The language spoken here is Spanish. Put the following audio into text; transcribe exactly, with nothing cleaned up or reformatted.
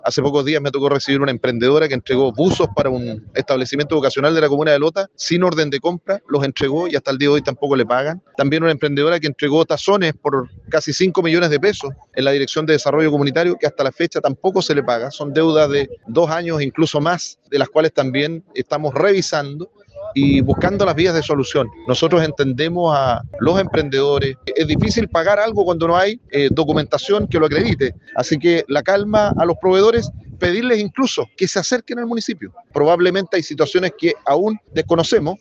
Hace pocos días me tocó recibir una emprendedora que entregó buzos para un establecimiento vocacional de la comuna de Lota sin orden de compra, los entregó y hasta el día de hoy tampoco le pagan. También una emprendedora que entregó tazones por casi cinco millones de pesos en la Dirección de Desarrollo Comunitario, que hasta la fecha tampoco se le paga. Son deudas de dos años, incluso más, de las cuales también estamos revisando y buscando las vías de solución. Nosotros entendemos a los emprendedores. Es difícil pagar algo cuando no hay eh, documentación que lo acredite. Así que la calma a los proveedores, pedirles incluso que se acerquen al municipio. Probablemente hay situaciones que aún desconocemos,